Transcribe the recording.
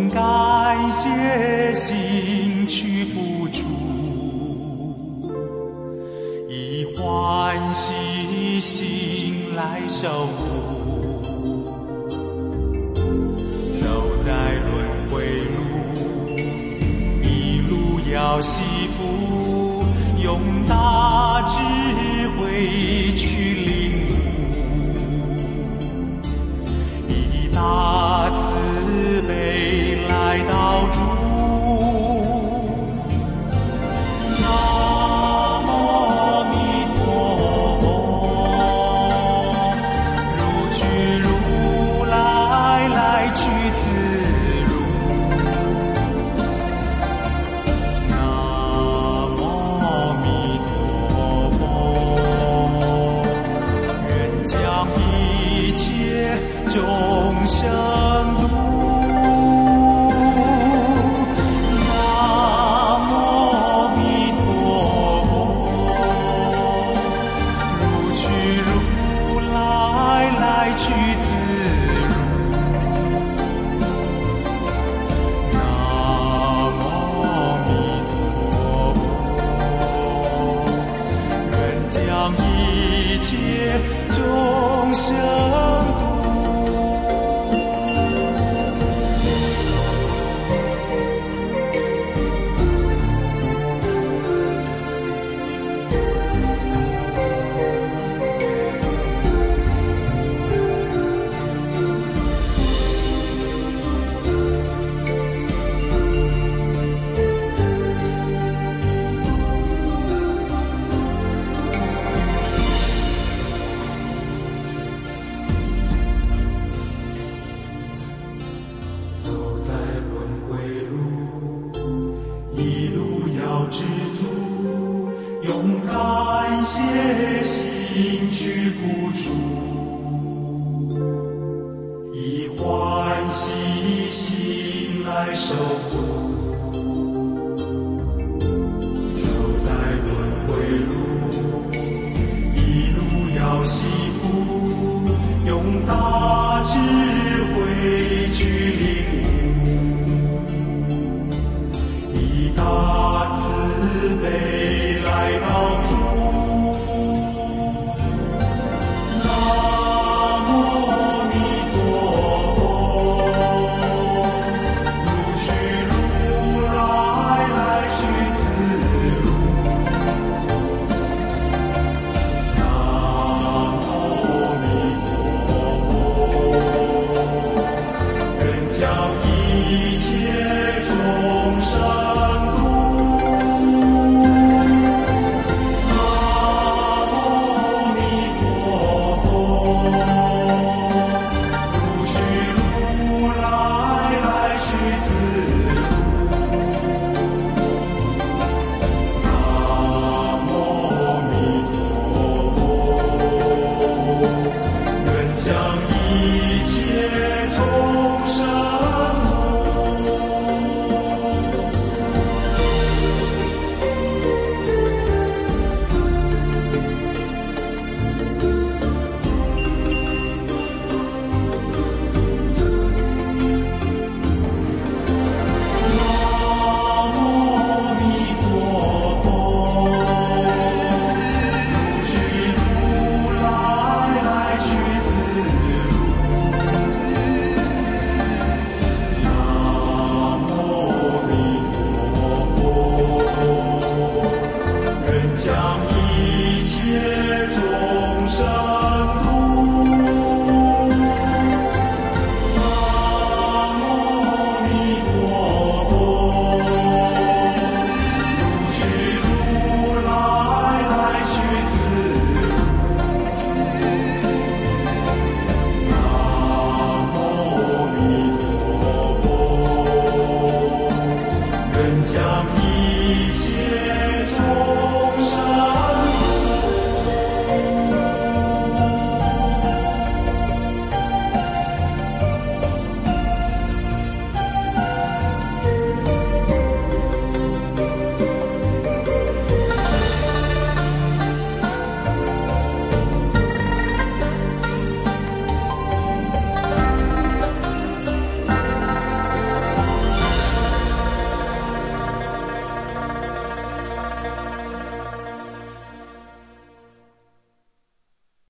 用感谢心去付出，以欢喜心来守护。走在轮回路，一路要惜福，用大智慧去领悟，以大慈悲来导助。南无弥陀佛，如去如来，来去自如。南无弥陀佛，愿将一切众生度。一切众生用感谢心去付出，以欢喜心来守护。走在轮回路，一路要惜福，用大智慧去领悟，以大慈悲来导助。南无弥陀佛，如去如来，来去自如。南无弥陀佛，愿将一切